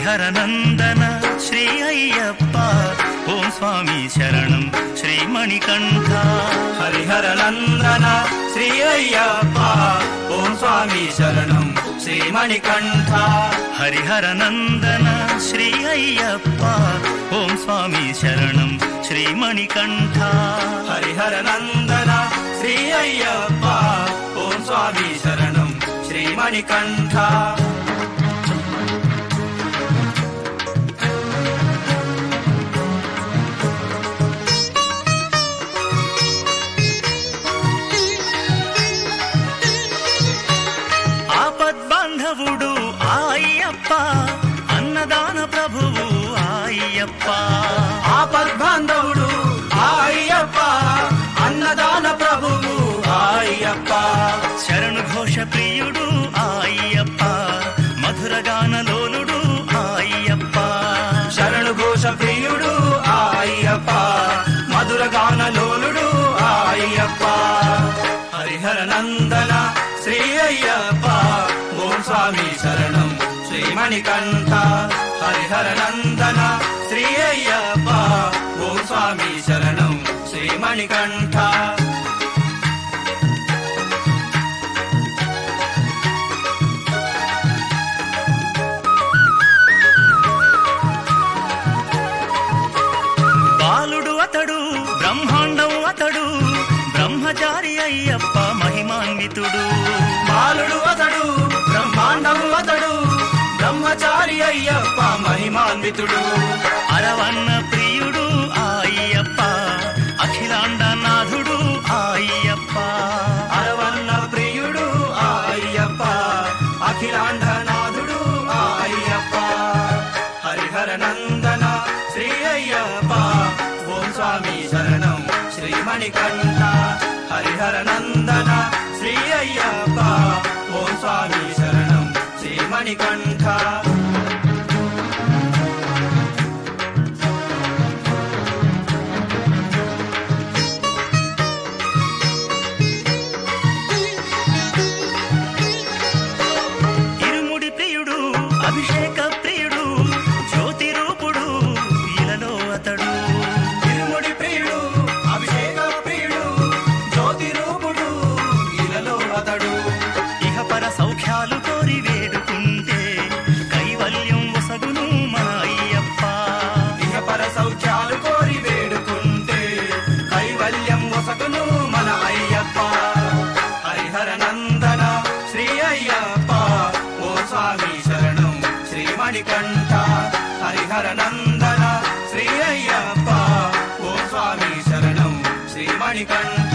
హరిహర నందన శ్రీ అయ్యప్ప ఓం స్వామి శరణం శ్రీ మణికంఠ. హరిహర నందన శ్రీ అయ్యప్ప ఓం స్వామి శరణం శ్రీ మణికంఠ. హరిహర నందన శ్రీ అయ్యప్ప ఓం స్వామి శరణం శ్రీ మణికంఠ. హరిహర నందన శ్రీ అయ్యప్ప ఓం స్వామి శరణం శ్రీ మణికంఠ. ఆపద్బాంధవుడు అయ్యప్ప అన్నదాన ప్రభువు అయ్యప్ప. ఆపద్బాంధవుడు అయ్యప్ప అన్నదాన ప్రభువు అయ్యప్ప. శరణు ఘోష ప్రియుడు అయ్యప్ప మధురగానలోలుడు అయ్యప్ప. శరణు ఘోష ప్రియుడు అయ్యప్ప మధురగానలోలుడు అయ్యప్ప. హరిహర నందన శ్రీ అయ్యప్ప ఓం స్వామి శరణం శ్రీ మణికంఠ. హరిహర నందన శ్రీ అయ్యప్ప ఓం స్వామి శరణం శ్రీ మణికంఠ. బాలుడు అతడు బ్రహ్మాండం అతడు బ్రహ్మచారి అయ్యప్ప మహిమాన్వితుడు. బాలుడు అతడు బ్రహ్మాండం అతడు బ్రహ్మచారి అయ్యప్ప మహిమాన్వితుడు. అరవన్న ప్రియుడు అయ్యప్ప అఖిలాండనాథుడు అయ్యప్ప. అరవన్న ప్రియుడు అయ్యప్ప అఖిలాండనాథుడు అయ్యప్ప. హరిహర నందన శ్రీ అయ్యప్ప ఓం స్వామి శరణం శ్రీ మణికంఠ. హరిహర నందన శ్రీ అయ్యప్ప ఓం స్వామి శరణం శ్రీ మణికంఠ. ఇరుముడి ప్రియుడు అభిషేక ప్రియుడు జ్యోతి రూపుడు ఇలలో అతడు. ఇరుముడి ప్రియుడు అభిషేక ప్రియుడు జ్యోతి రూపుడు ఇలలో అతడు. ఇహపర సౌఖ్యాలు కోరి వేడుకుంటే కైవల్యం వసగును మన అయ్యప్ప. ఇహపర సౌఖ్యాలు కోరి వేడుకుంటే కైవల్యం వసగును మన అయ్యప్ప. హరిహర నందన శ్రీ అయ్యప్ప ఓ స్వామి శరణం శ్రీ మణికంఠ. హరిహర నందన శ్రీ అయ్యప్ప ఓ స్వామి శరణం శ్రీ మణికంఠ.